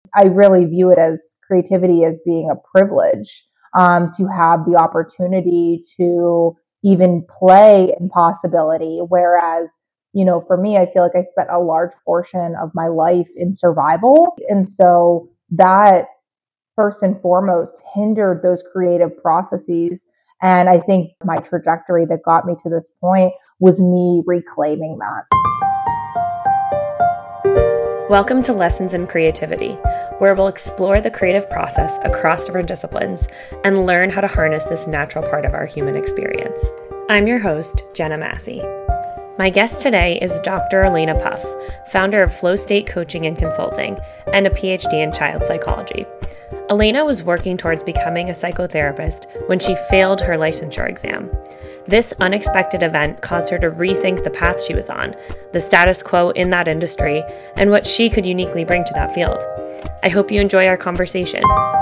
I really view it as creativity as being a privilege, to have the opportunity to even play in possibility. Whereas, for me, I feel like I spent a large portion of my life in survival. And so that first and foremost hindered those creative processes. And I think my trajectory that got me to this point was me reclaiming that. Welcome to Lessons in Creativity, where we'll explore the creative process across different disciplines and learn how to harness this natural part of our human experience. I'm your host, Jenna Massey. My guest today is Dr. Elena Puff, founder of Flow State Coaching and Consulting and a PhD in child psychology. Elena was working towards becoming a psychotherapist when she failed her licensure exam. This unexpected event caused her to rethink the path she was on, the status quo in that industry, and what she could uniquely bring to that field. I hope you enjoy our conversation.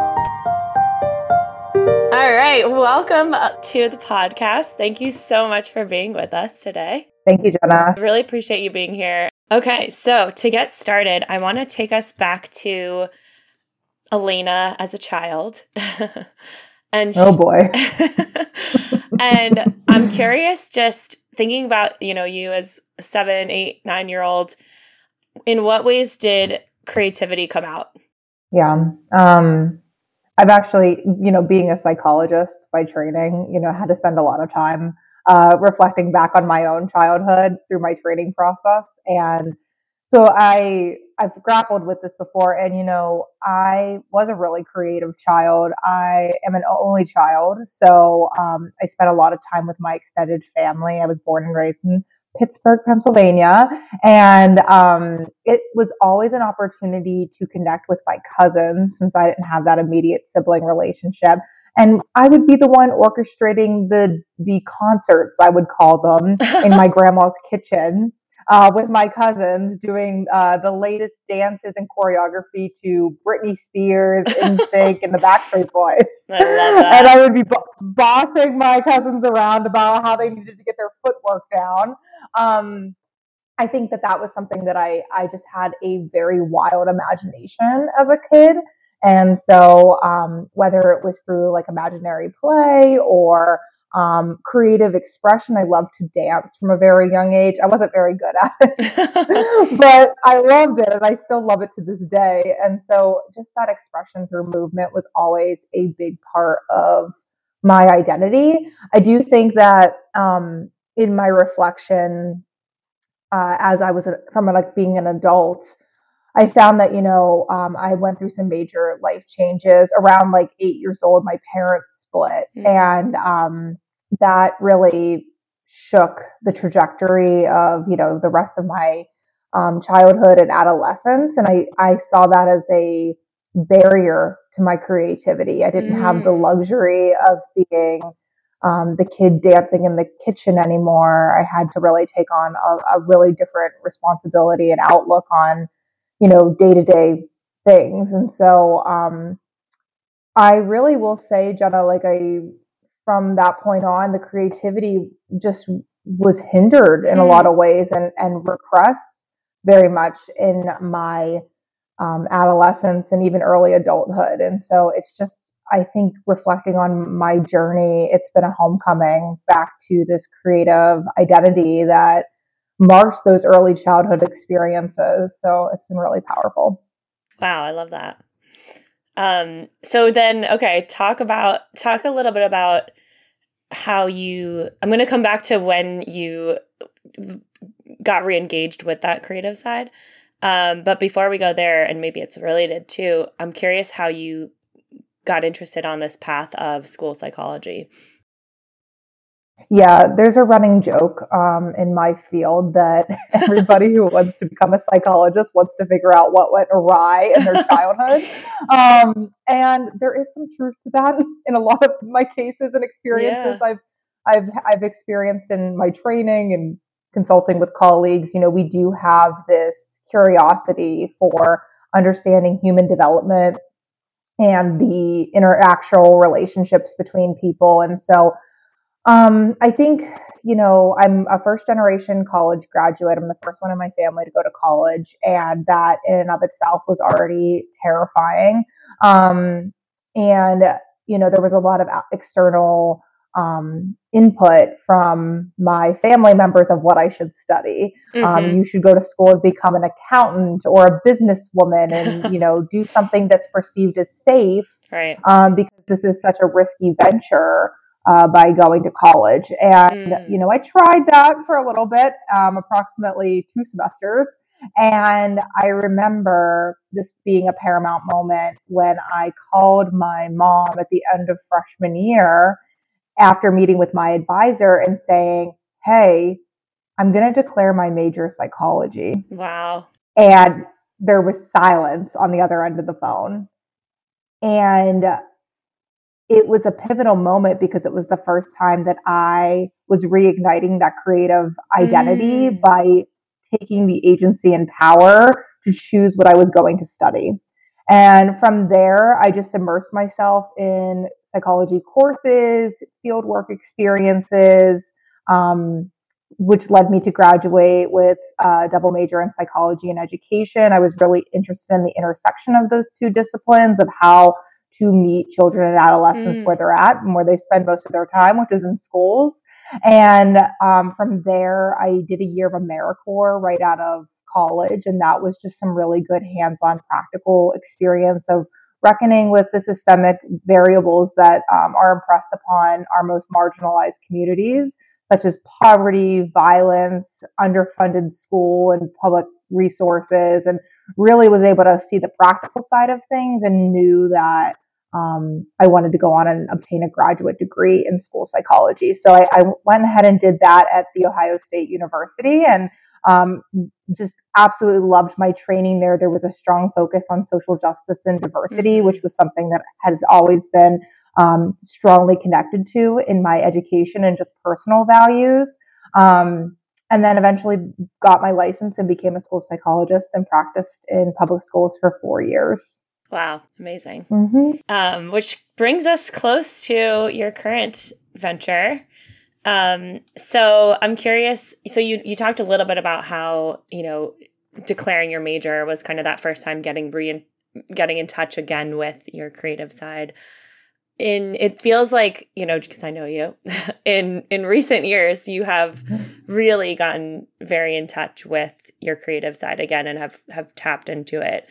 All right, welcome to the podcast. Thank you so much for being with us today. Thank you, Jenna. I really appreciate you being here. Okay, so to get started, I want to take us back to Elena as a child. Oh boy. And I'm curious, just thinking about, you as a 7, 8, 9-year-old, in what ways did creativity come out? Yeah. I've actually, being a psychologist by training, had to spend a lot of time reflecting back on my own childhood through my training process. And so I've grappled with this before, and I was a really creative child. I am an only child, so I spent a lot of time with my extended family. I was born and raised in Pittsburgh, Pennsylvania, and it was always an opportunity to connect with my cousins since I didn't have that immediate sibling relationship. And I would be the one orchestrating the concerts, I would call them, in my grandma's kitchen. With my cousins doing the latest dances and choreography to Britney Spears, NSYNC, and the Backstreet Boys. I love that. And I would be bossing my cousins around about how they needed to get their footwork down. I think that was something that I just had a very wild imagination as a kid. And so whether it was through like imaginary play or creative expression. I loved to dance from a very young age. I wasn't very good at it, but I loved it, and I still love it to this day. And so just that expression through movement was always a big part of my identity. I do think that in my reflection, as I was from being an adult, I found that, I went through some major life changes around 8 years old. My parents split, and that really shook the trajectory of, the rest of my childhood and adolescence. And I saw that as a barrier to my creativity. I didn't have the luxury of being the kid dancing in the kitchen anymore. I had to really take on a really different responsibility and outlook on, day-to-day things. And so I really will say, Jenna, from that point on, the creativity just was hindered in a lot of ways and repressed very much in my adolescence and even early adulthood. And so it's just, I think, reflecting on my journey, it's been a homecoming back to this creative identity that marked those early childhood experiences. So it's been really powerful. Wow, I love that. So then, okay, talk a little bit about how I'm going to come back to when you got re-engaged with that creative side. But before we go there, and maybe it's related too, I'm curious how you got interested on this path of school psychology. Yeah, there's a running joke in my field that everybody who wants to become a psychologist wants to figure out what went awry in their childhood. And there is some truth to that in a lot of my cases and experiences I've experienced in my training and consulting with colleagues. We do have this curiosity for understanding human development and the interactual relationships between people. And so I think, I'm a first generation college graduate. I'm the first one in my family to go to college. And that in and of itself was already terrifying. And, there was a lot of external input from my family members of what I should study. You should go to school and become an accountant or a businesswoman and, do something that's perceived as safe. Right. Because this is such a risky venture by going to college. And, I tried that for a little bit, approximately 2 semesters. And I remember this being a paramount moment when I called my mom at the end of freshman year after meeting with my advisor and saying, hey, I'm going to declare my major psychology. Wow. And there was silence on the other end of the phone. And it was a pivotal moment because it was the first time that I was reigniting that creative identity by taking the agency and power to choose what I was going to study. And from there, I just immersed myself in psychology courses, fieldwork experiences, which led me to graduate with a double major in psychology and education. I was really interested in the intersection of those two disciplines, of how to meet children and adolescents where they're at and where they spend most of their time, which is in schools. And from there, I did a year of AmeriCorps right out of college. And that was just some really good hands-on practical experience of reckoning with the systemic variables that are impressed upon our most marginalized communities, such as poverty, violence, underfunded school and public resources, and really was able to see the practical side of things and knew that I wanted to go on and obtain a graduate degree in school psychology. So I went ahead and did that at The Ohio State University, and just absolutely loved my training there. There was a strong focus on social justice and diversity, which was something that has always been strongly connected to in my education and just personal values. And then eventually got my license and became a school psychologist and practiced in public schools for 4 years. Wow. Amazing. Which brings us close to your current venture. So I'm curious. So you talked a little bit about how, declaring your major was kind of that first time getting in touch again with your creative side. It feels like, because I know you, in recent years, you have really gotten very in touch with your creative side again and have tapped into it.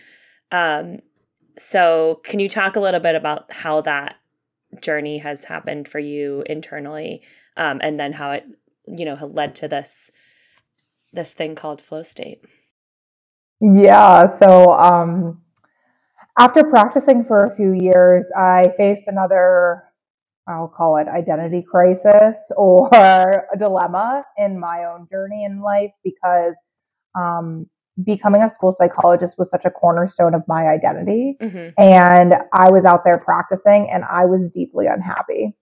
So can you talk a little bit about how that journey has happened for you internally, and then how it, led to this thing called flow state? Yeah. So, after practicing for a few years, I faced another, I'll call it identity crisis or a dilemma in my own journey in life because becoming a school psychologist was such a cornerstone of my identity. And I was out there practicing and I was deeply unhappy.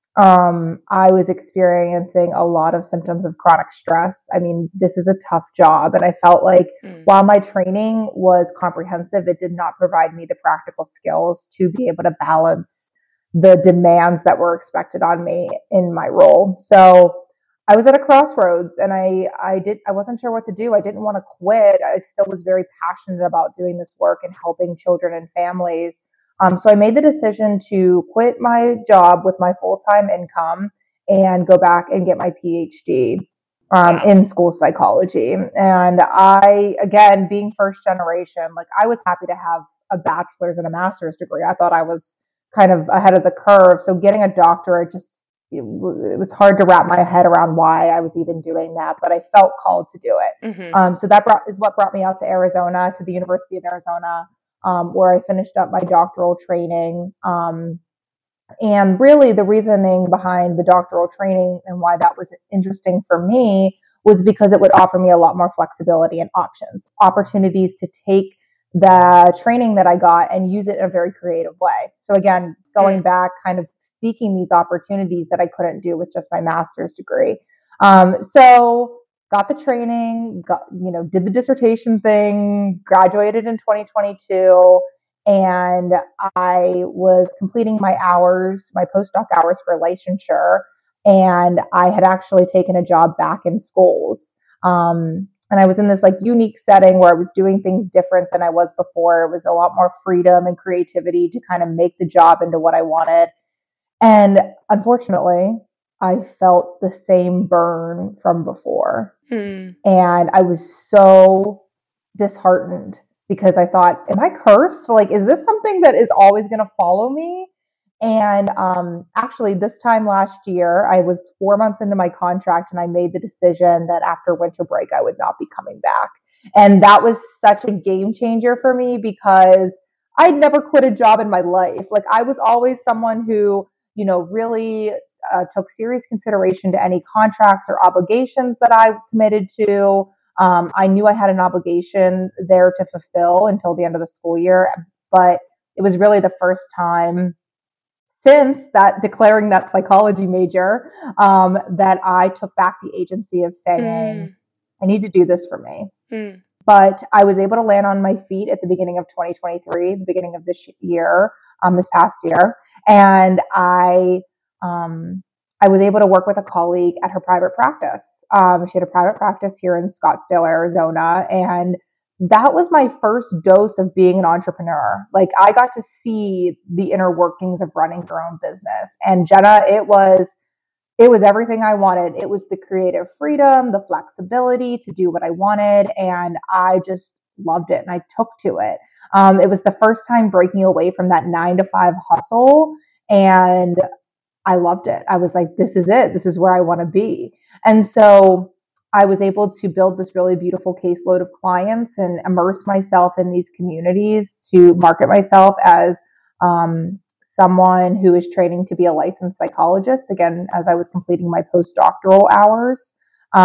I was experiencing a lot of symptoms of chronic stress. I mean, this is a tough job. And I felt like while my training was comprehensive, it did not provide me the practical skills to be able to balance the demands that were expected on me in my role. So I was at a crossroads and I wasn't sure what to do. I didn't want to quit. I still was very passionate about doing this work and helping children and families. So I made the decision to quit my job with my full-time income and go back and get my PhD in school psychology. And I, again, being first generation, like I was happy to have a bachelor's and a master's degree. I thought I was kind of ahead of the curve. So getting a doctorate it was hard to wrap my head around why I was even doing that, but I felt called to do it. So that is what brought me out to Arizona, to the University of Arizona, where I finished up my doctoral training. And really the reasoning behind the doctoral training and why that was interesting for me was because it would offer me a lot more flexibility and opportunities to take the training that I got and use it in a very creative way. So again, going back, kind of seeking these opportunities that I couldn't do with just my master's degree. So got the training, did the dissertation thing, graduated in 2022, and I was completing my postdoc hours for licensure. And I had actually taken a job back in schools. And I was in this like unique setting where I was doing things different than I was before. It was a lot more freedom and creativity to kind of make the job into what I wanted. And unfortunately, I felt the same burn from before. And I was so disheartened because I thought, am I cursed? Like, is this something that is always going to follow me? And actually, this time last year, I was 4 months into my contract and I made the decision that after winter break, I would not be coming back. And that was such a game changer for me because I'd never quit a job in my life. Like, I was always someone who, really took serious consideration to any contracts or obligations that I committed to. I knew I had an obligation there to fulfill until the end of the school year, but it was really the first time since that declaring that psychology major that I took back the agency of saying, I need to do this for me. But I was able to land on my feet at the beginning of 2023, the beginning of this year, this past year. And I was able to work with a colleague at her private practice. She had a private practice here in Scottsdale, Arizona. And that was my first dose of being an entrepreneur. Like, I got to see the inner workings of running your own business. And Jenna, it was everything I wanted. It was the creative freedom, the flexibility to do what I wanted. And I just loved it. And I took to it. It was the first time breaking away from that 9-to-5 hustle. And I loved it. I was like, this is it. This is where I want to be. And so I was able to build this really beautiful caseload of clients and immerse myself in these communities to market myself as someone who is training to be a licensed psychologist, again, as I was completing my postdoctoral hours.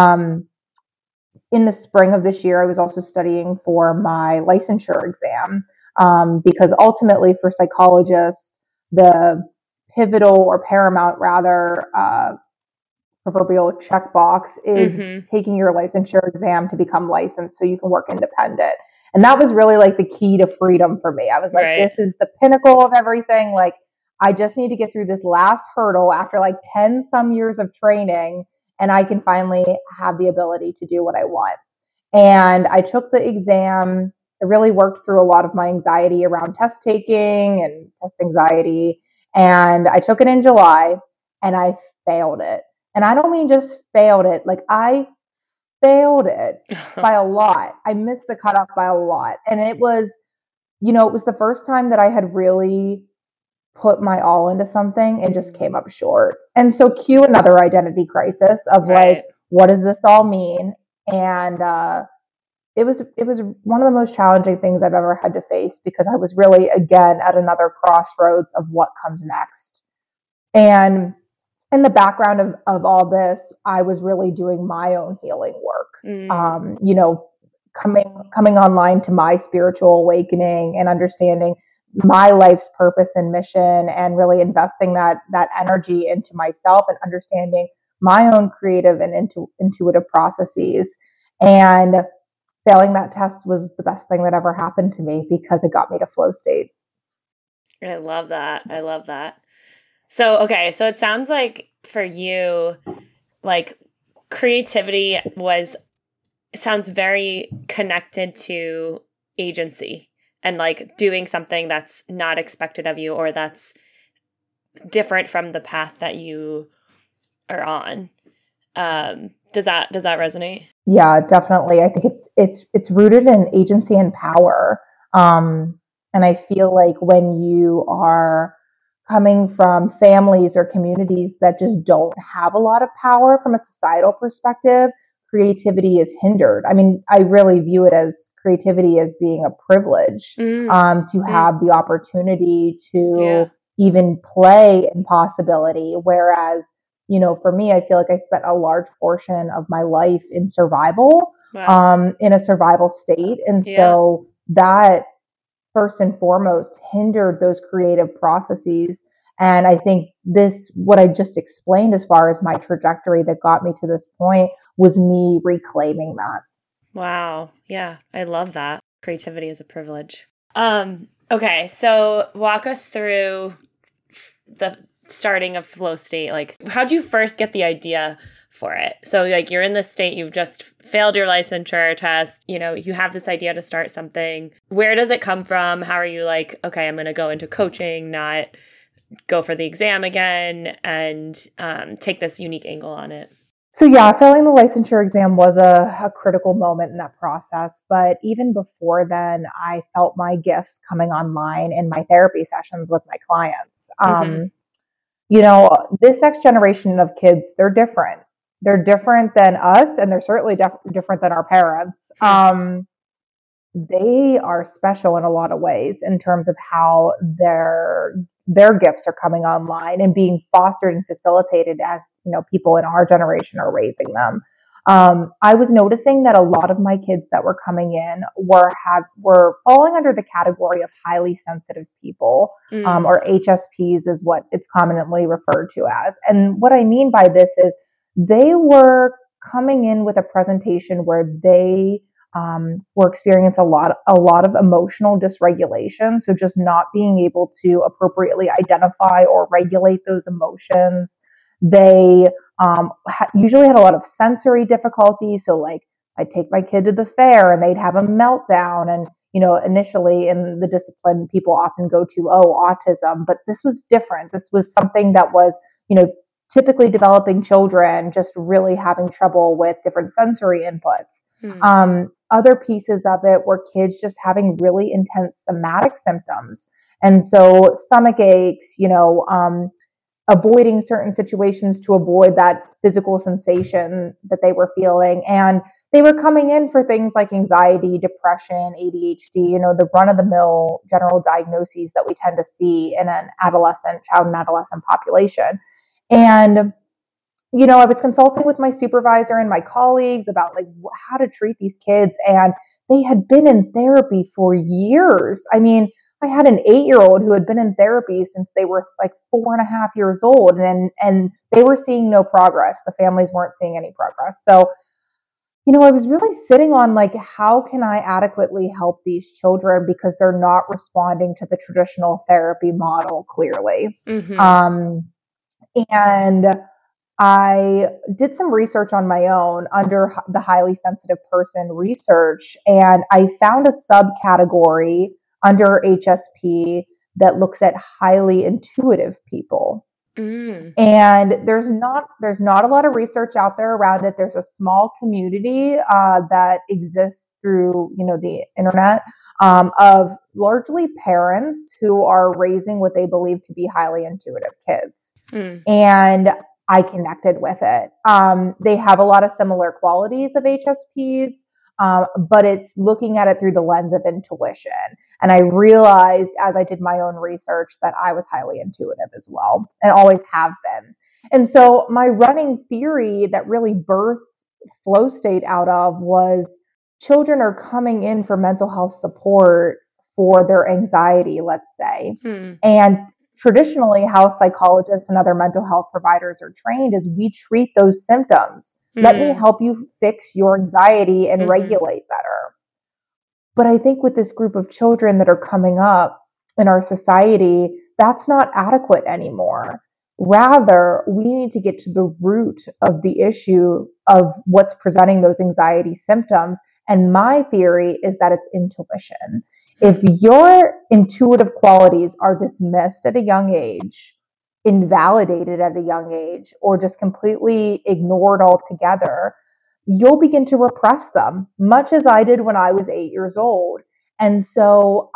In the spring of this year, I was also studying for my licensure exam because ultimately for psychologists, the pivotal or paramount rather proverbial checkbox is taking your licensure exam to become licensed so you can work independent. And that was really like the key to freedom for me. I was like, This is the pinnacle of everything. Like, I just need to get through this last hurdle after like 10 some years of training, and I can finally have the ability to do what I want. And I took the exam. I really worked through a lot of my anxiety around test taking and test anxiety. And I took it in July and I failed it. And I don't mean just failed it. Like, I failed it by a lot. I missed the cutoff by a lot. And it was, it was the first time that I had really put my all into something and just came up short. And so cue another identity crisis of like, what does this all mean? And it was one of the most challenging things I've ever had to face because I was really, again, at another crossroads of what comes next. And in the background of all this, I was really doing my own healing work. Coming online to my spiritual awakening and understanding my life's purpose and mission, and really investing that energy into myself and understanding my own creative and intuitive processes. And failing that test was the best thing that ever happened to me because it got me to flow state. I love that. So it sounds like for you, like creativity sounds very connected to agency and like doing something that's not expected of you or that's different from the path that you are on. Does that resonate? Yeah, definitely. I think it's rooted in agency and power. And I feel like when you are coming from families or communities that just don't have a lot of power from a societal perspective, creativity is hindered. I mean, I really view it as creativity as being a privilege to have the opportunity to even play in possibility. Whereas, for me, I feel like I spent a large portion of my life in survival, in a survival state. And so that first and foremost hindered those creative processes. And I think what I just explained as far as my trajectory that got me to this point was me reclaiming that. Wow. Yeah. I love that. Creativity is a privilege. Okay. So walk us through starting a flow state, like how'd you first get the idea for it? So like you're in this state, you've just failed your licensure test, you know, you have this idea to start something. Where does it come from? How are you like, okay, I'm going to go into coaching, not go for the exam again, and take this unique angle on it? So yeah, failing the licensure exam was a critical moment in that process. But even before then, I felt my gifts coming online in my therapy sessions with my clients. You know, this next generation of kids, they're different. They're different than us, and they're certainly different than our parents. They are special in a lot of ways in terms of how their gifts are coming online and being fostered and facilitated as, you know, people in our generation are raising them. I was noticing that a lot of my kids that were coming in were falling under the category of highly sensitive people, or HSPs is what it's commonly referred to as. And what I mean by this is they were coming in with a presentation where they were experiencing a lot of emotional dysregulation. So just not being able to appropriately identify or regulate those emotions. They usually had a lot of sensory difficulty. So like I'd take my kid to the fair and they'd have a meltdown. And, you know, initially in the discipline, people often go to, autism, but this was different. This was something that was, you know, typically developing children just really having trouble with different sensory inputs. Other pieces of it were kids just having really intense somatic symptoms. And so stomach aches, you know, avoiding certain situations to avoid that physical sensation that they were feeling. And they were coming in for things like anxiety, depression, ADHD, you know, the run-of-the-mill general diagnoses that we tend to see in an child and adolescent population. And you know, I was consulting with my supervisor and my colleagues about like how to treat these kids. And they had been in therapy for years. I mean, I had an 8-year-old who had been in therapy since they were like 4.5 years old, and they were seeing no progress. The families weren't seeing any progress. So, you know, I was really sitting on like, how can I adequately help these children because they're not responding to the traditional therapy model clearly. And I did some research on my own under the highly sensitive person research, and I found a subcategory under HSP that looks at highly intuitive people. And there's not a lot of research out there around it. There's a small community that exists through, you know, the internet of largely parents who are raising what they believe to be highly intuitive kids. And I connected with it. They have a lot of similar qualities of HSPs, but it's looking at it through the lens of intuition. And I realized as I did my own research that I was highly intuitive as well, and always have been. And so my running theory that really birthed flow state out of was children are coming in for mental health support for their anxiety, let's say. And traditionally, how psychologists and other mental health providers are trained is we treat those symptoms. Let me help you fix your anxiety and regulate better. But I think with this group of children that are coming up in our society, that's not adequate anymore. Rather, we need to get to the root of the issue of what's presenting those anxiety symptoms. And my theory is that it's intuition. If your intuitive qualities are dismissed at a young age, invalidated at a young age, or just completely ignored altogether, you'll begin to repress them, much as I did when I was 8 years old. And so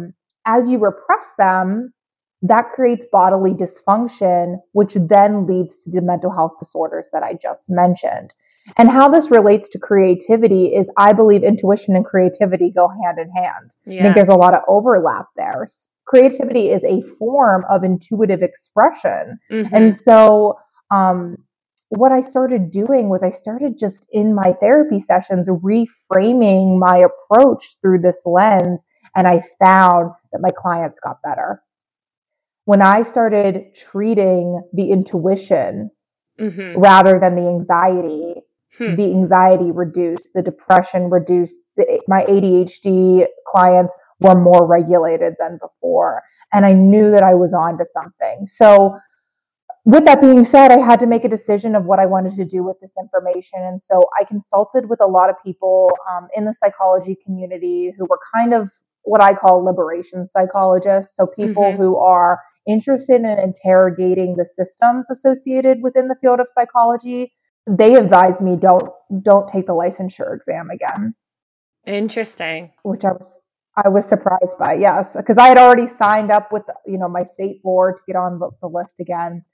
as you repress them, that creates bodily dysfunction, which then leads to the mental health disorders that I just mentioned. And how this relates to creativity is I believe intuition and creativity go hand in hand. I think there's a lot of overlap there. Creativity is a form of intuitive expression. And so what I started doing was I started just in my therapy sessions reframing my approach through this lens, and I found that my clients got better. When I started treating the intuition rather than the anxiety reduced, the depression reduced, my ADHD clients were more regulated than before. And I knew that I was onto something. So with that being said, I had to make a decision of what I wanted to do with this information. And so I consulted with a lot of people in the psychology community who were kind of what I call liberation psychologists. So people who are interested in interrogating the systems associated within the field of psychology. They advised me don't take the licensure exam again. Interesting. Which I was surprised by, yes, because I had already signed up with my state board to get on the list again.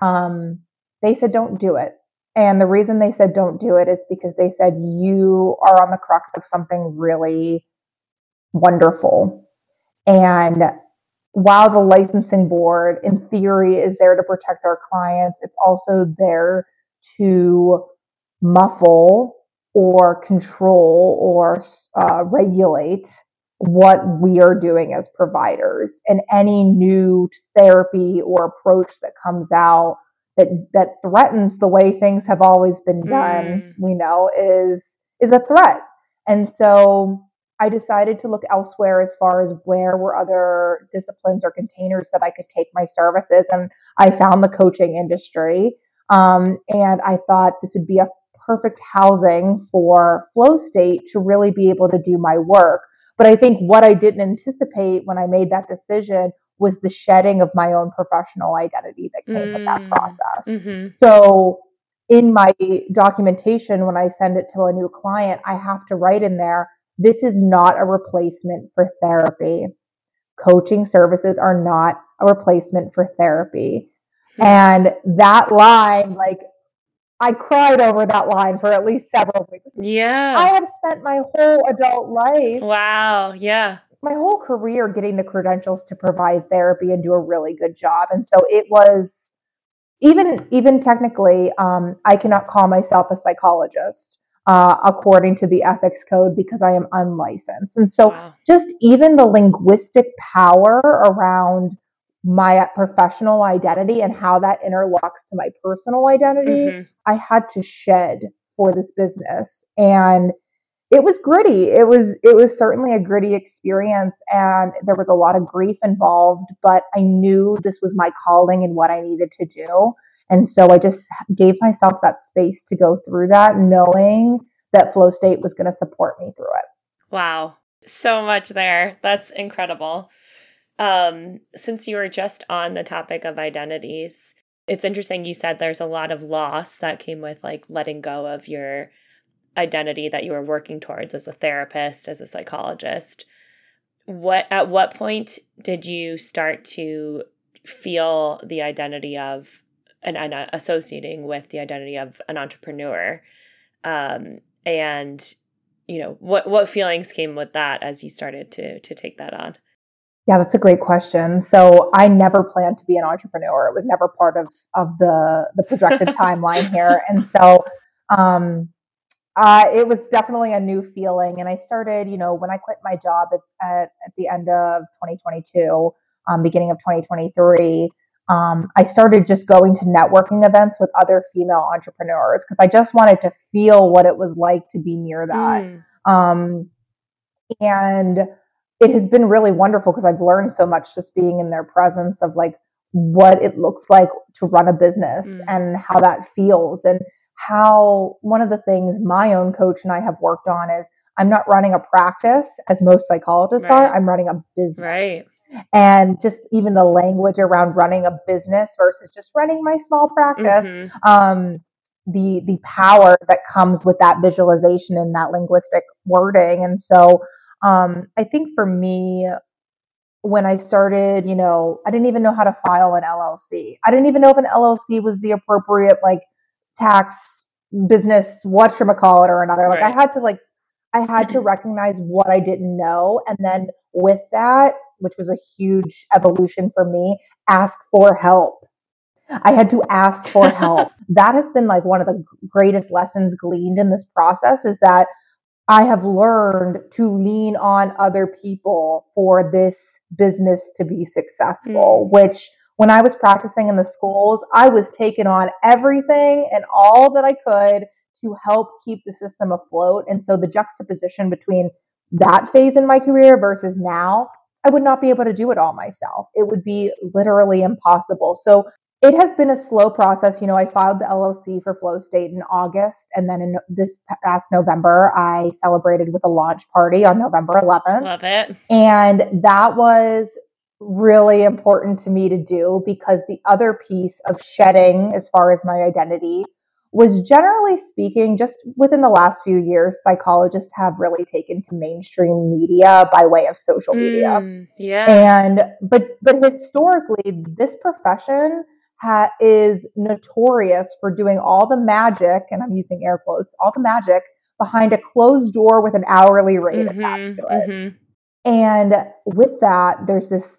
They said don't do it, and the reason they said don't do it is because they said you are on the crux of something really wonderful. And while the licensing board, in theory, is there to protect our clients, it's also there to muffle or control or regulate what we are doing as providers. And any new therapy or approach that comes out that threatens the way things have always been done, we know is a threat. And so I decided to look elsewhere as far as where were other disciplines or containers that I could take my services. And I found the coaching industry. And I thought this would be a perfect housing for Flow State to really be able to do my work. But I think what I didn't anticipate when I made that decision was the shedding of my own professional identity that came with that process. So in my documentation, when I send it to a new client, I have to write in there, this is not a replacement for therapy. Coaching services are not a replacement for therapy. And that line, I cried over that line for at least several weeks. Yeah. I have spent my whole adult life. Wow. Yeah. My whole career getting the credentials to provide therapy and do a really good job. And so it was, even technically, I cannot call myself a psychologist according to the ethics code because I am unlicensed. And so just even the linguistic power around my professional identity and how that interlocks to my personal identity, I had to shed for this business. And it was gritty. It was certainly a gritty experience, and there was a lot of grief involved, but I knew this was my calling and what I needed to do. And so I just gave myself that space to go through that, knowing that Flow State was going to support me through it. Wow. So much there. That's incredible. Since you were just on the topic of identities, it's interesting you said there's a lot of loss that came with letting go of your identity that you were working towards as a therapist, as a psychologist. At what point did you start to feel the identity of and associating with the identity of an entrepreneur? And what feelings came with that as you started to take that on? Yeah, that's a great question. So I never planned to be an entrepreneur. It was never part of the projected timeline here. And so it was definitely a new feeling. And I started, when I quit my job at the end of 2022, beginning of 2023, I started just going to networking events with other female entrepreneurs because I just wanted to feel what it was like to be near that. And it has been really wonderful because I've learned so much just being in their presence of what it looks like to run a business and how that feels, and how one of the things my own coach and I have worked on is I'm not running a practice as most psychologists are. I'm running a business. Right. And just even the language around running a business versus just running my small practice, the power that comes with that visualization and that linguistic wording. And so I think for me, when I started, I didn't even know how to file an LLC. I didn't even know if an LLC was the appropriate tax business, whatchamacallit or another. I had to recognize what I didn't know. And then with that, which was a huge evolution for me, ask for help. I had to ask for help. That has been one of the greatest lessons gleaned in this process, is that I have learned to lean on other people for this business to be successful, which when I was practicing in the schools, I was taking on everything and all that I could to help keep the system afloat. And so the juxtaposition between that phase in my career versus now, I would not be able to do it all myself. It would be literally impossible. So It has been a slow process. I filed the LLC for Flow State in August, and then in this past November, I celebrated with a launch party on November 11th. Love it. And that was really important to me to do, because the other piece of shedding, as far as my identity, was, generally speaking, just within the last few years, psychologists have really taken to mainstream media by way of social media. Yeah. But historically, this profession is notorious for doing all the magic, and I'm using air quotes, all the magic behind a closed door with an hourly rate attached to it. And with that, there's this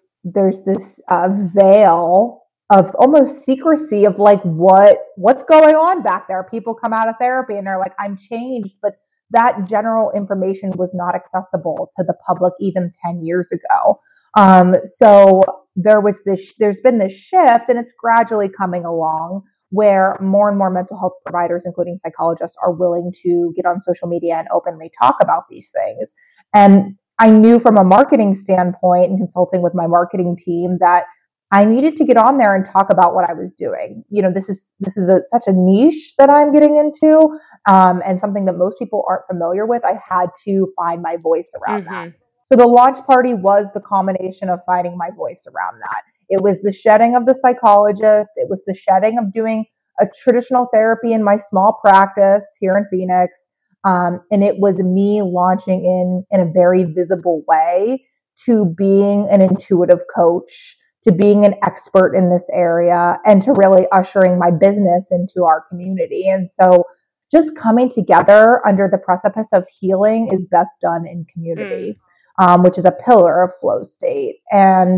veil of almost secrecy of like what's going on back there. People come out of therapy and they're like, I'm changed, but that general information was not accessible to the public even 10 years ago. So there's been this shift, and it's gradually coming along, where more and more mental health providers, including psychologists, are willing to get on social media and openly talk about these things. And I knew from a marketing standpoint and consulting with my marketing team that I needed to get on there and talk about what I was doing. This is such a niche that I'm getting into, and something that most people aren't familiar with. I had to find my voice around that. So the launch party was the combination of finding my voice around that. It was the shedding of the psychologist. It was the shedding of doing a traditional therapy in my small practice here in Phoenix. And it was me launching in a very visible way to being an intuitive coach, to being an expert in this area, and to really ushering my business into our community. And so just coming together under the precipice of healing is best done in community, which is a pillar of Flow State. And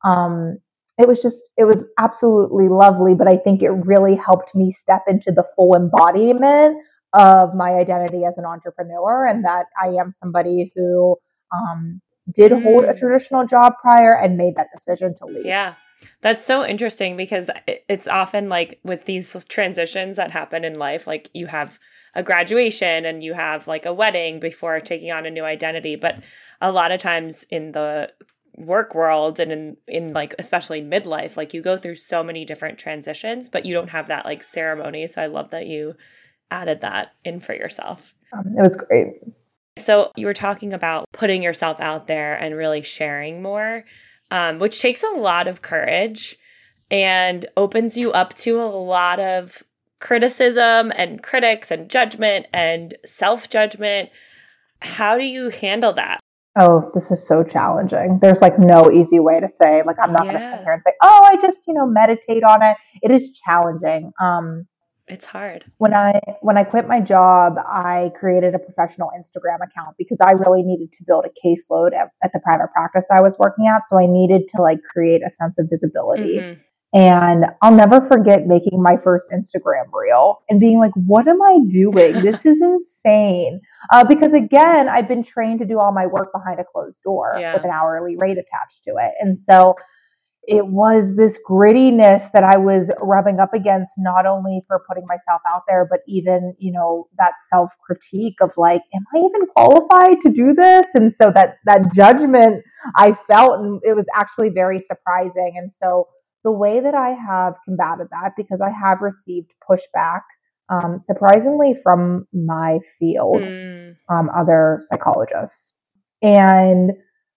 it was absolutely lovely, but I think it really helped me step into the full embodiment of my identity as an entrepreneur, and that I am somebody who did hold a traditional job prior and made that decision to leave. Yeah. That's so interesting, because it's often like with these transitions that happen in life, like you have a graduation and you have like a wedding before taking on a new identity. But a lot of times in the work world and in like, especially midlife, like you go through so many different transitions, but you don't have that like ceremony. So I love that you added that in for yourself. It was great. So you were talking about putting yourself out there and really sharing more, which takes a lot of courage and opens you up to a lot of criticism and critics and judgment and self-judgment. How do you handle that? Oh, this is so challenging. There's like no easy way to say, like, I'm not going to sit here and say, oh, I just, meditate on it. It is challenging. It's hard. When I quit my job, I created a professional Instagram account because I really needed to build a caseload at the private practice I was working at. So I needed to like create a sense of visibility. And I'll never forget making my first Instagram reel and being like, what am I doing? This is insane. Because again, I've been trained to do all my work behind a closed door with an hourly rate attached to it. And so it was this grittiness that I was rubbing up against, not only for putting myself out there, but even, that self-critique of like, am I even qualified to do this? And so that judgment I felt, and it was actually very surprising. And so the way that I have combated that, because I have received pushback, surprisingly from my field, other psychologists. And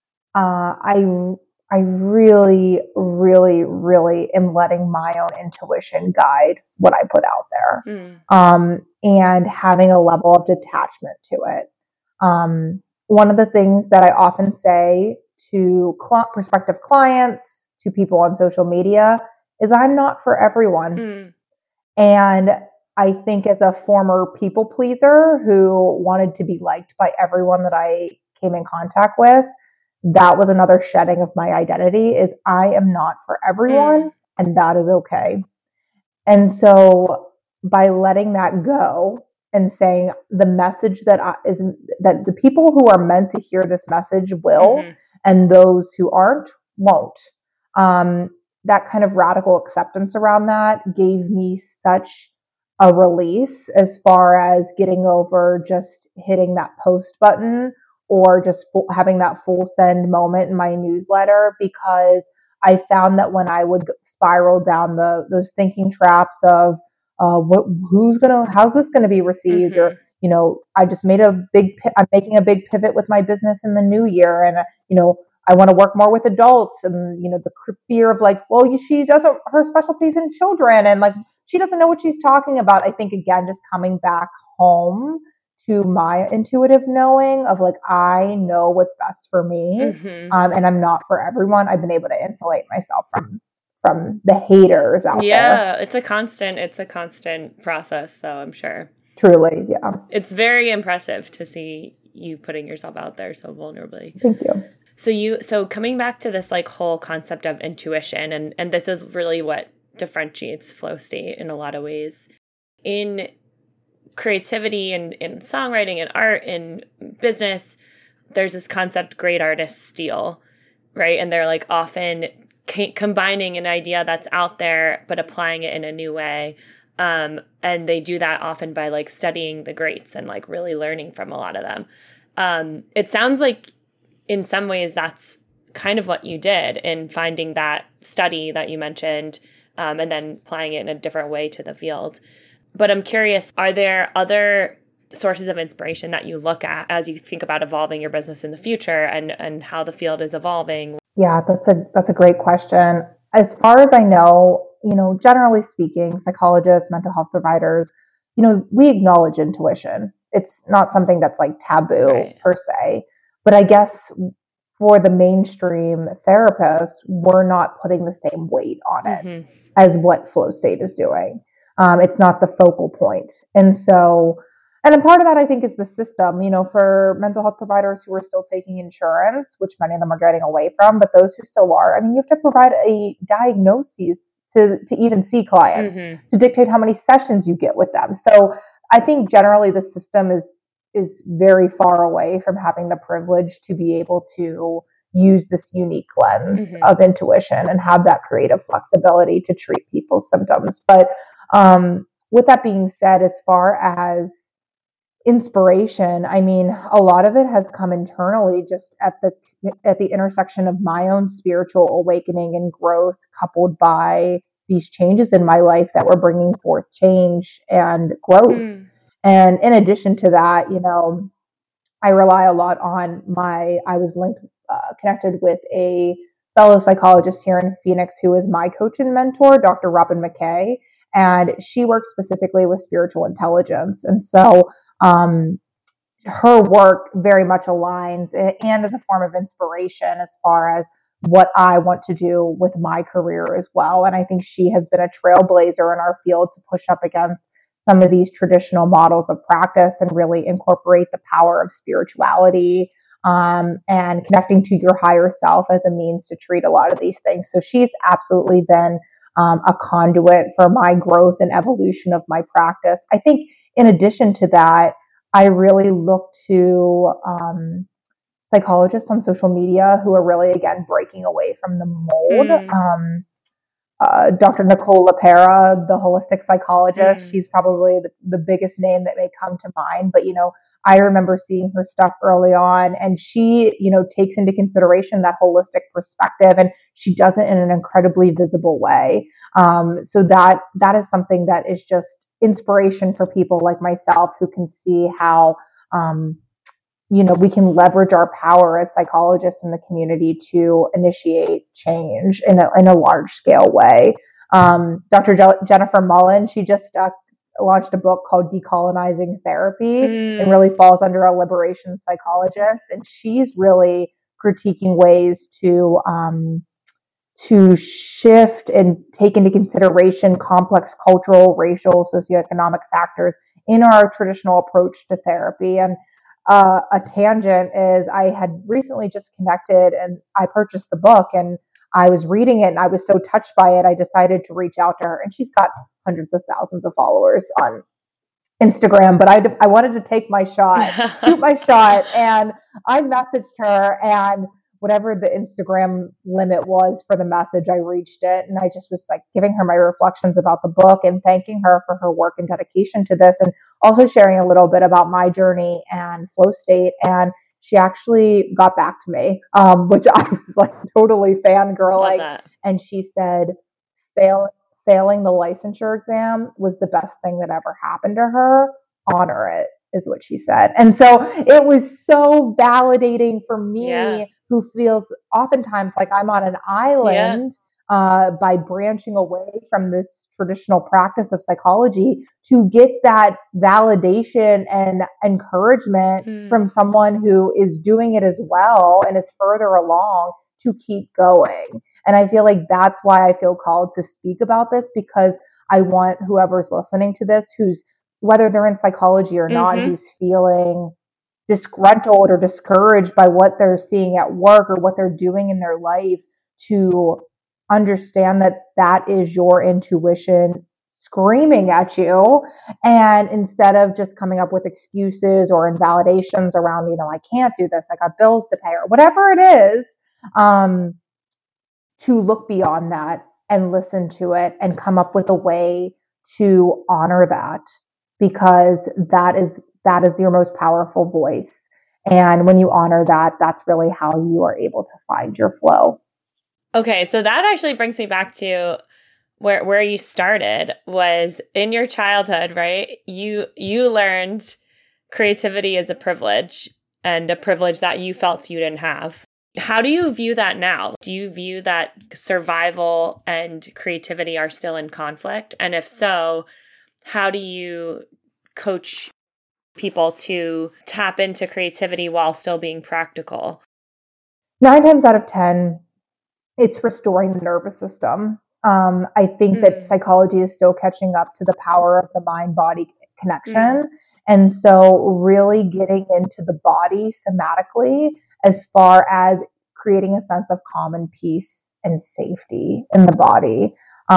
I really, really, really am letting my own intuition guide what I put out there, and having a level of detachment to it. One of the things that I often say to prospective clients, to people on social media, is I'm not for everyone. And I think as a former people pleaser who wanted to be liked by everyone that I came in contact with, that was another shedding of my identity, is I am not for everyone, and that is okay. And so by letting that go and saying the message that the people who are meant to hear this message will, and those who aren't won't. That kind of radical acceptance around that gave me such a release as far as getting over just hitting that post button or just having that full send moment in my newsletter, because I found that when I would spiral down those thinking traps of how's this going to be received, or I just I'm making a big pivot with my business in the new year, and I want to work more with adults, and the fear of like, well, she doesn't, her specialty's in children, and like she doesn't know what she's talking about. I think again, just coming back home to my intuitive knowing of like, I know what's best for me, and I'm not for everyone. I've been able to insulate myself from the haters out there. Yeah, it's a constant process, though, I'm sure. Truly, yeah. It's very impressive to see you putting yourself out there so vulnerably. Thank you. So coming back to this like whole concept of intuition, and this is really what differentiates flow state in a lot of ways. In creativity and in songwriting and art and business, there's this concept great artists steal, right? And they're like often combining an idea that's out there but applying it in a new way. And they do that often by like studying the greats and like really learning from a lot of them. It sounds like in some ways that's kind of what you did in finding that study that you mentioned, and then applying it in a different way to the field. But I'm curious, are there other sources of inspiration that you look at as you think about evolving your business in the future and how the field is evolving? Yeah, that's a great question. As far as I know, generally speaking, psychologists, mental health providers, we acknowledge intuition. It's not something that's like taboo per se, but I guess for the mainstream therapists, we're not putting the same weight on it as what flow state is doing. It's not the focal point. And a part of that, I think, is the system, for mental health providers who are still taking insurance, which many of them are getting away from, but those who still are, you have to provide a diagnosis to even see clients, to dictate how many sessions you get with them. So I think generally the system is very far away from having the privilege to be able to use this unique lens of intuition and have that creative flexibility to treat people's symptoms. But with that being said, as far as inspiration, a lot of it has come internally, just at the intersection of my own spiritual awakening and growth, coupled by these changes in my life that were bringing forth change and growth. And in addition to that, I rely a lot on I was connected with a fellow psychologist here in Phoenix who is my coach and mentor, Dr. Robin McKay, and she works specifically with spiritual intelligence. And so her work very much aligns and is a form of inspiration as far as what I want to do with my career as well. And I think she has been a trailblazer in our field to push up against some of these traditional models of practice and really incorporate the power of spirituality, and connecting to your higher self as a means to treat a lot of these things. So she's absolutely been a conduit for my growth and evolution of my practice. I think in addition to that, I really look to psychologists on social media who are really, again, breaking away from the mold. Dr. Nicole LaPera, the holistic psychologist, she's probably the biggest name that may come to mind. But, I remember seeing her stuff early on, and she, takes into consideration that holistic perspective, and she does it in an incredibly visible way. So that is something that is just inspiration for people like myself who can see how, we can leverage our power as psychologists in the community to initiate change in a large scale way. Dr. Jennifer Mullen, she just launched a book called Decolonizing Therapy. It really falls under a liberation psychologist, and she's really critiquing ways to shift and take into consideration complex cultural, racial, socioeconomic factors in our traditional approach to therapy. And a tangent is I had recently just connected and I purchased the book and I was reading it and I was so touched by it, I decided to reach out to her, and she's got hundreds of thousands of followers on Instagram, but I wanted to take my shot, shoot my shot. And I messaged her, and whatever the Instagram limit was for the message, I reached it. And I just was like giving her my reflections about the book and thanking her for her work and dedication to this, and also sharing a little bit about my journey and flow state. And she actually got back to me, which I was like totally fangirling. And she said, failing the licensure exam was the best thing that ever happened to her. Honor it, is what she said. And so it was so validating for me, who feels oftentimes like I'm on an island by branching away from this traditional practice of psychology, to get that validation and encouragement from someone who is doing it as well and is further along, to keep going. And I feel like that's why I feel called to speak about this, because I want whoever's listening to this, who's, whether they're in psychology or not, who's feeling disgruntled or discouraged by what they're seeing at work or what they're doing in their life, to understand that that is your intuition screaming at you. And instead of just coming up with excuses or invalidations around, I can't do this, I got bills to pay, or whatever it is, to look beyond that and listen to it and come up with a way to honor that, because that is your most powerful voice. And when you honor that, that's really how you are able to find your flow. Okay, so that actually brings me back to where you started, was in your childhood, right? You learned creativity is a privilege, and a privilege that you felt you didn't have. How do you view that now? Do you view that survival and creativity are still in conflict? And if so, how do you coach people to tap into creativity while still being practical? 9 times out of 10, it's restoring the nervous system. I think that psychology is still catching up to the power of the mind-body connection. And so really getting into the body somatically, as far as creating a sense of calm and peace and safety in the body.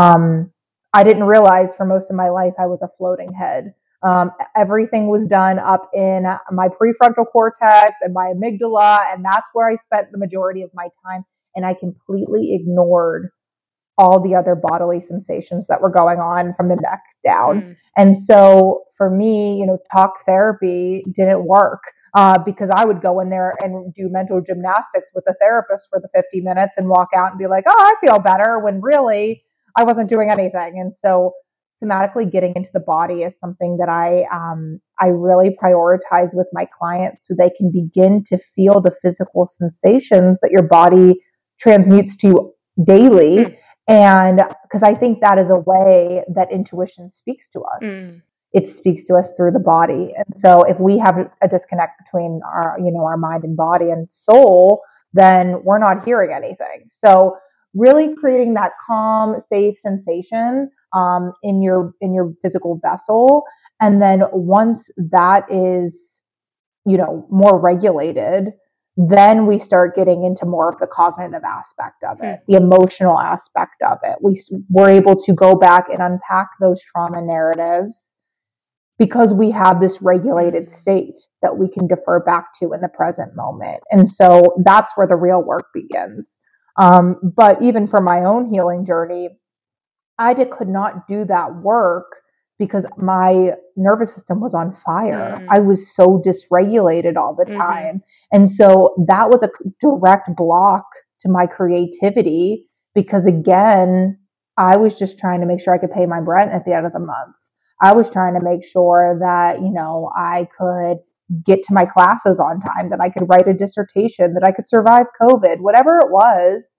I didn't realize for most of my life I was a floating head. Everything was done up in my prefrontal cortex and my amygdala, and that's where I spent the majority of my time. And I completely ignored all the other bodily sensations that were going on from the neck down. And so for me, talk therapy didn't work. Because I would go in there and do mental gymnastics with the therapist for the 50 minutes and walk out and be like, oh, I feel better, when really I wasn't doing anything. And so somatically getting into the body is something that I really prioritize with my clients, so they can begin to feel the physical sensations that your body transmutes to you daily. And because I think that is a way that intuition speaks to us. It speaks to us through the body. And so if we have a disconnect between our mind and body and soul, then we're not hearing anything. So really creating that calm, safe sensation in your physical vessel. And then once that is, more regulated, then we start getting into more of the cognitive aspect of it, the emotional aspect of it. We're able to go back and unpack those trauma narratives, because we have this regulated state that we can defer back to in the present moment. And so that's where the real work begins. But even for my own healing journey, I could not do that work because my nervous system was on fire. I was so dysregulated all the time. And so that was a direct block to my creativity, because again, I was just trying to make sure I could pay my rent at the end of the month. I was trying to make sure that, I could get to my classes on time, that I could write a dissertation, that I could survive COVID, whatever it was.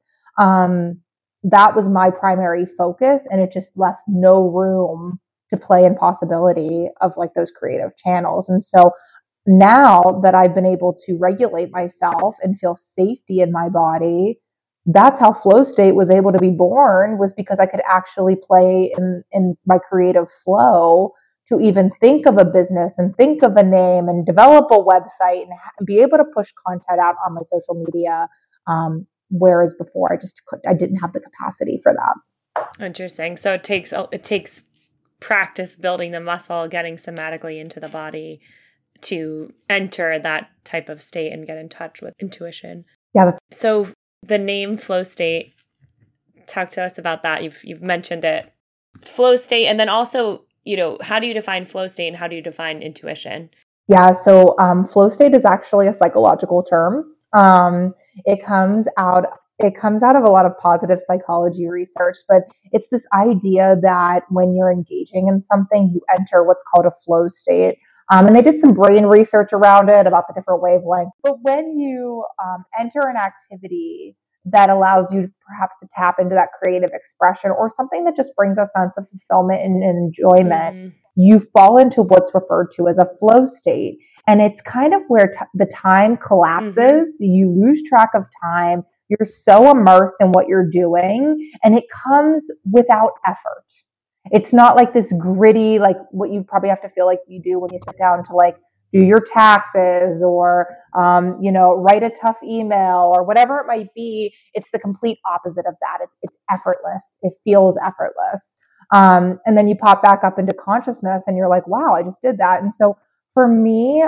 That was my primary focus. And it just left no room to play in possibility of like those creative channels. And so now that I've been able to regulate myself and feel safety in my body, that's how flow state was able to be born, was because I could actually play in my creative flow to even think of a business and think of a name and develop a website and be able to push content out on my social media. Whereas before I didn't have the capacity for that. Interesting. So it takes practice building the muscle, getting somatically into the body to enter that type of state and get in touch with intuition. Yeah. So the name flow state, talk to us about that. You've mentioned it. Flow state, and then also, how do you define flow state and how do you define intuition? Yeah, so flow state is actually a psychological term. It comes out it comes out of a lot of positive psychology research, but it's this idea that when you're engaging in something, you enter what's called a flow state. And they did some brain research around it about the different wavelengths. But when you enter an activity that allows you perhaps to tap into that creative expression or something that just brings a sense of fulfillment and enjoyment, you fall into what's referred to as a flow state. And it's kind of where the time collapses. You lose track of time. You're so immersed in what you're doing, and it comes without effort. It's not like this gritty, like what you probably have to feel like you do when you sit down to like do your taxes or, write a tough email or whatever it might be. It's the complete opposite of that. It's effortless. It feels effortless. And then you pop back up into consciousness and you're like, wow, I just did that. And so for me,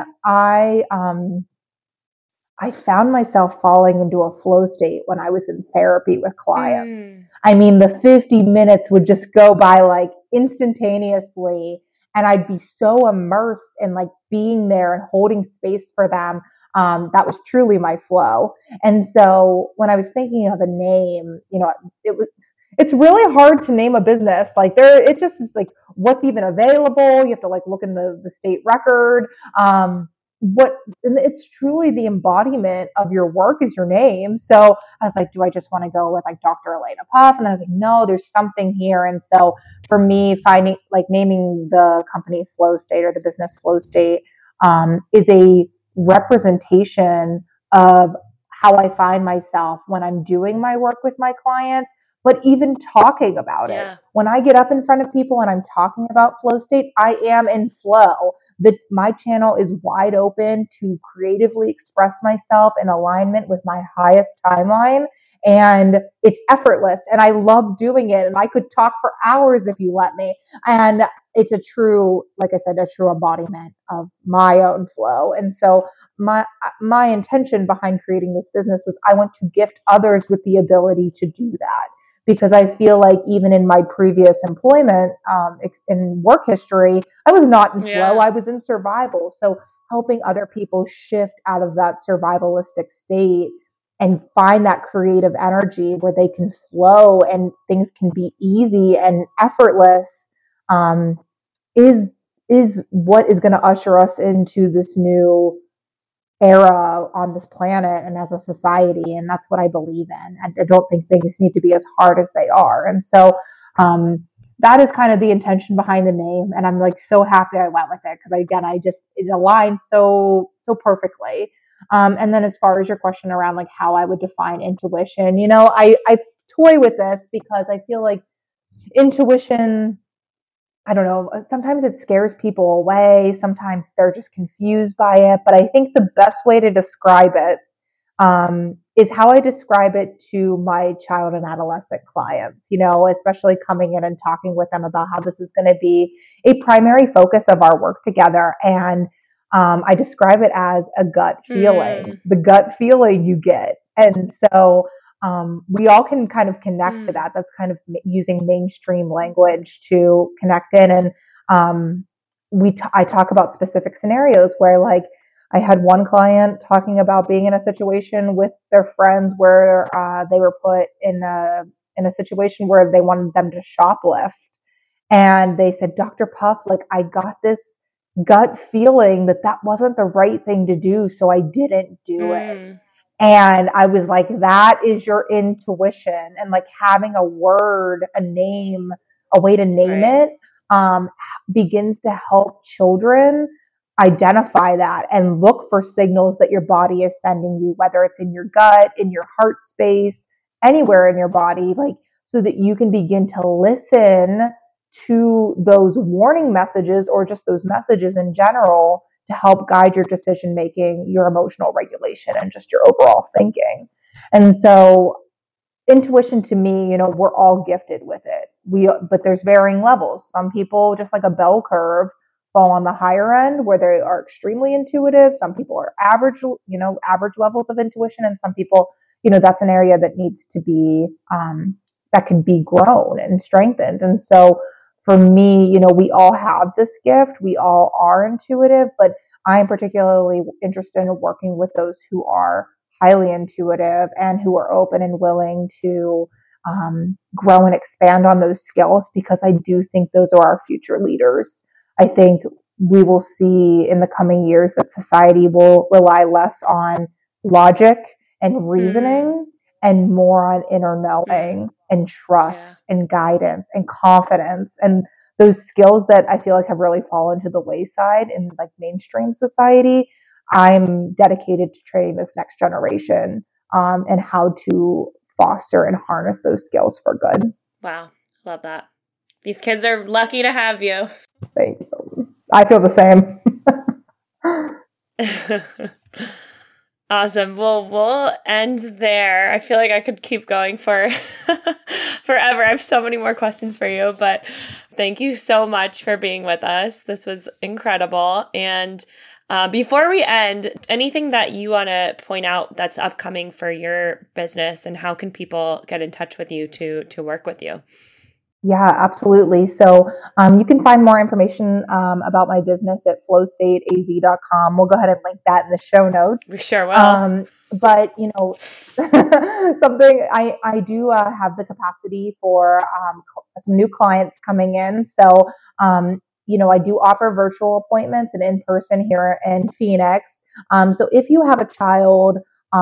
I found myself falling into a flow state when I was in therapy with clients. I mean, the 50 minutes would just go by like instantaneously, and I'd be so immersed in like being there and holding space for them. That was truly my flow. And so when I was thinking of a name, it's really hard to name a business. Like it just is like, what's even available? You have to like look in the state record. And it's truly the embodiment of your work is your name. So I was like, do I just want to go with like Dr. Elena Puff? And I was like, no, there's something here. And so for me, finding like naming the company Flow State or the business Flow State is a representation of how I find myself when I'm doing my work with my clients, but even talking about it. When I get up in front of people and I'm talking about flow state, I am in flow. My channel is wide open to creatively express myself in alignment with my highest timeline. And it's effortless. And I love doing it. And I could talk for hours if you let me. And it's a true, like I said, a true embodiment of my own flow. And so my intention behind creating this business was I want to gift others with the ability to do that, because I feel like even in my previous employment in work history, I was not in flow. I was in survival. So helping other people shift out of that survivalistic state and find that creative energy where they can flow and things can be easy and effortless is what is going to usher us into this new era on this planet and as a society. And that's what I believe in. I don't think things need to be as hard as they are. And so that is kind of the intention behind the name. And I'm like so happy I went with it because it aligns so perfectly. And then as far as your question around like how I would define intuition, I toy with this because I feel like intuition, I don't know, sometimes it scares people away. Sometimes they're just confused by it. But I think the best way to describe it is how I describe it to my child and adolescent clients, especially coming in and talking with them about how this is going to be a primary focus of our work together. And I describe it as a gut feeling, the gut feeling you get. And so we all can kind of connect to that. That's kind of using mainstream language to connect in. And I talk about specific scenarios where like I had one client talking about being in a situation with their friends where they were put in a situation where they wanted them to shoplift. And they said, Dr. Puff, like I got this gut feeling that wasn't the right thing to do. So I didn't do it. And I was like, that is your intuition. And like having a word, a name, a way to name it begins to help children identify that and look for signals that your body is sending you, whether it's in your gut, in your heart space, anywhere in your body, like so that you can begin to listen to those warning messages or just those messages in general to help guide your decision making, your emotional regulation, and just your overall thinking. And so intuition to me, we're all gifted with it. But there's varying levels. Some people, just like a bell curve, fall on the higher end where they are extremely intuitive. Some people are average levels of intuition. And some people, that's an area that needs to be, that can be grown and strengthened. And so for me, we all have this gift. We all are intuitive, but I am particularly interested in working with those who are highly intuitive and who are open and willing to grow and expand on those skills, because I do think those are our future leaders. I think we will see in the coming years that society will rely less on logic and reasoning and more on inner knowing and trust and guidance and confidence, and those skills that I feel like have really fallen to the wayside in like mainstream society. I'm dedicated to training this next generation and how to foster and harness those skills for good. Wow. Love that. These kids are lucky to have you. Thank you. I feel the same. Awesome. Well, we'll end there. I feel like I could keep going for forever. I have so many more questions for you, but thank you so much for being with us. This was incredible. And before we end, anything that you want to point out that's upcoming for your business, and how can people get in touch with you to work with you? Yeah, absolutely. So you can find more information about my business at flowstateaz.com. We'll go ahead and link that in the show notes. We sure will. But, you know, something I do have the capacity for some new clients coming in. So, you know, I do offer virtual appointments and in person here in Phoenix. So if you have a child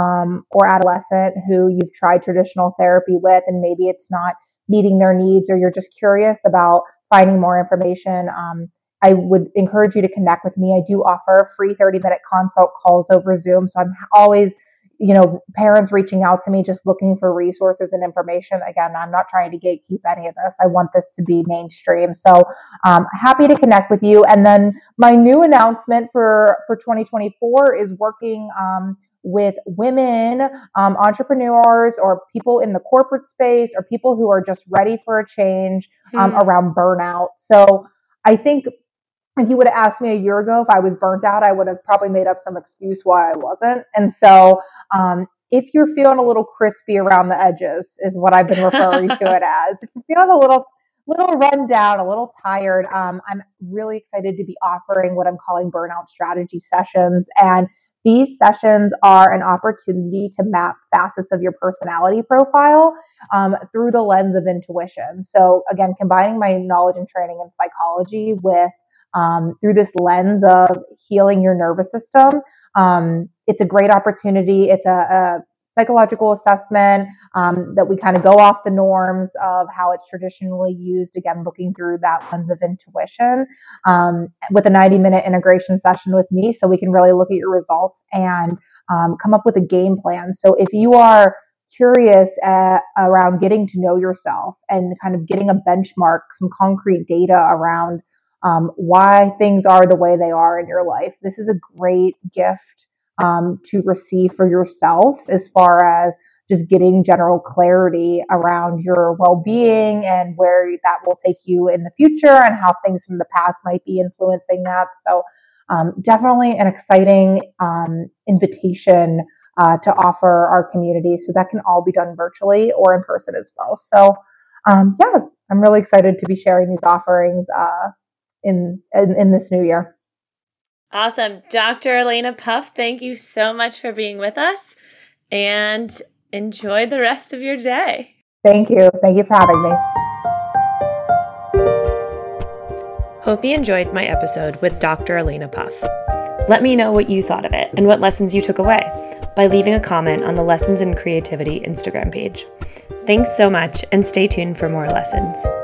or adolescent who you've tried traditional therapy with, and maybe it's not meeting their needs, or you're just curious about finding more information, I would encourage you to connect with me. I do offer free 30-minute consult calls over Zoom. So I'm always, you know, parents reaching out to me just looking for resources and information. Again, I'm not trying to gatekeep any of this. I want this to be mainstream. So happy to connect with you. And then my new announcement for 2024 is working with women entrepreneurs, or people in the corporate space, or people who are just ready for a change around burnout. So I think if you would have asked me a year ago if I was burnt out, I would have probably made up some excuse why I wasn't. And so if you're feeling a little crispy around the edges, is what I've been referring to it as. If you're feeling a little run down, a little tired, I'm really excited to be offering what I'm calling burnout strategy sessions. And these sessions are an opportunity to map facets of your personality profile through the lens of intuition. So again, combining my knowledge and training in psychology with through this lens of healing your nervous system. It's a great opportunity. It's a psychological assessment that we kind of go off the norms of how it's traditionally used, again, looking through that lens of intuition with a 90-minute integration session with me, so we can really look at your results and come up with a game plan. So if you are curious around getting to know yourself and kind of getting a benchmark, some concrete data around why things are the way they are in your life, this is a great gift to receive for yourself, as far as just getting general clarity around your well-being and where that will take you in the future, and how things from the past might be influencing that. So definitely an exciting invitation to offer our community. So that can all be done virtually or in person as well. So yeah, I'm really excited to be sharing these offerings in this new year. Awesome. Dr. Elena Puff, thank you so much for being with us, and enjoy the rest of your day. Thank you. Thank you for having me. Hope you enjoyed my episode with Dr. Elena Puff. Let me know what you thought of it and what lessons you took away by leaving a comment on the Lessons in Creativity Instagram page. Thanks so much, and stay tuned for more lessons.